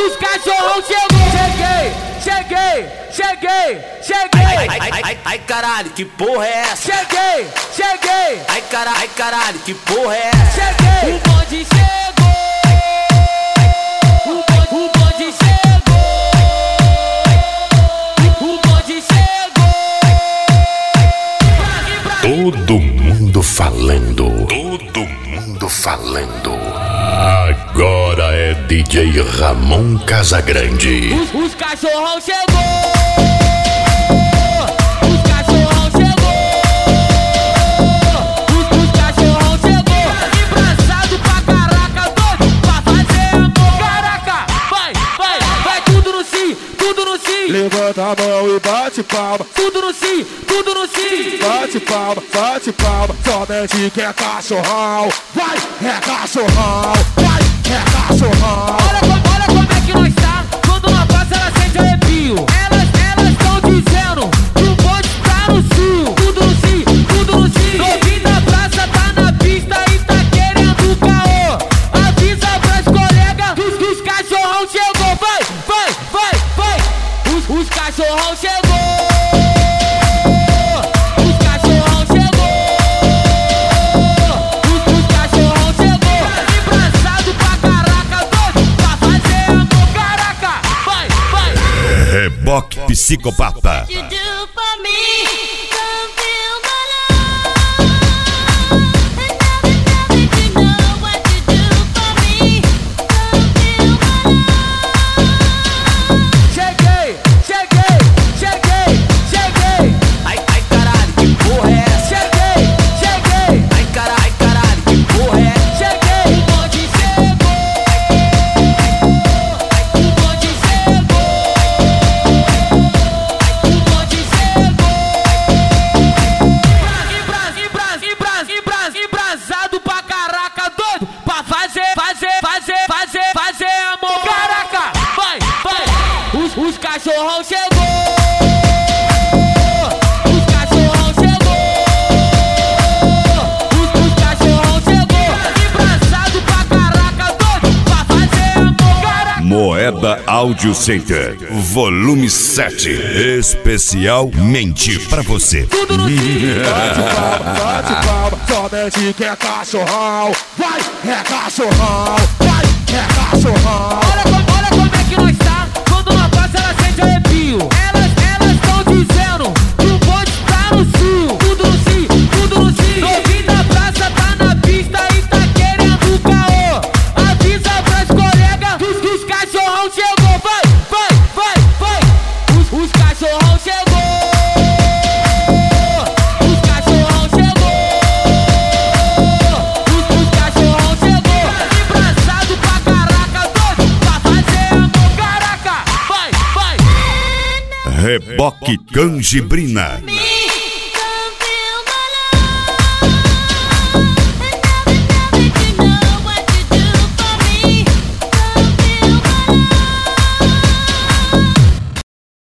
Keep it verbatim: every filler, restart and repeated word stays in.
os cachorrão chegou. Cheguei, cheguei, cheguei, cheguei. Ai, ai, ai, ai, ai, caralho, que porra é essa? Cheguei, cheguei. Ai, caralho, ai, caralho, que porra é essa? Cheguei, o bonde chegou. O bonde, o bonde chegou. O bonde chegou. Todo mundo falando. Todo mundo falando. Agora é D J Ramon Casagrande. Os, os cachorrão chegou. Os cachorrão chegou. Os, os cachorrão chegou. Embraçado pra caraca, doido pra fazer amor. Caraca, vai, vai, vai tudo no sim, tudo no sim. Levanta a mão e bate palma. Tudo no sim, tudo no sim. Bate palma, bate palma. Somente que é cachorrão. Vai, é cachorrão. Vai, é cachorrão. Olha como, olha como é que nós tá. Quando uma passa ela sente arrepio. Elas, elas tão dizendo que o bonde tá no cio. Tudo no cio, tudo no cio. Novinho da praça tá na pista e tá querendo caô. Avisa pras colegas que os, que os cachorrão chegou. Vai, vai, vai, vai. Os, os cachorrão chegou. Os cachorrão chegou. Os, os cachorrão chegou. Embraçado pra caraca, doido pra fazer amor. Caraca, vai, vai. Reboque Psicopata. You do for me, come feel my love. And now that, now that you know what you do for me, come feel my love. Cheguei, cheguei, cheguei, cheguei. Ai, ai, caralho, que porra é essa? Cheguei, cheguei, Ai, caralho, ai, caralho, que porra é essa? cheguei. O bonde chegou. O bonde chegou. O bonde chegou. Embras, embras, embras, embras, embrasado pra caraca, doido pra fazer, fazer, fazer, fazer, fazer amor. Caraca, vai, vai. Os, os cachorrão chegou. Os cachorrão chegou. Os, os cachorrão chegou. Embraçado pra caraca, doido pra fazer amor. Caraca. Moeda Audio Center, volume sete. Especialmente pra você. Tudo no cio. Bate palma, bate palma. Somente que é cachorrão. Vai, é cachorrão. Vai, é cachorrão. Olha como, olha como é que nós tá. Quando uma passa ela sente arrepio. Elas, elas tão dizendo que o bonde tá no cio. Tudo no cio, tudo no cio. Novinho da praça tá na pista e tá querendo caô. Avisa pras colegas que os, que os cachorrão chegou. Vai, vai, vai, vai. Os, os cachorrão chegou. Os cachorrão chegou. Os, os cachorrão chegou. Embraçado pra caraca, doido pra fazer amor. Caraca, vai, vai. Reboque Canjibrina. Me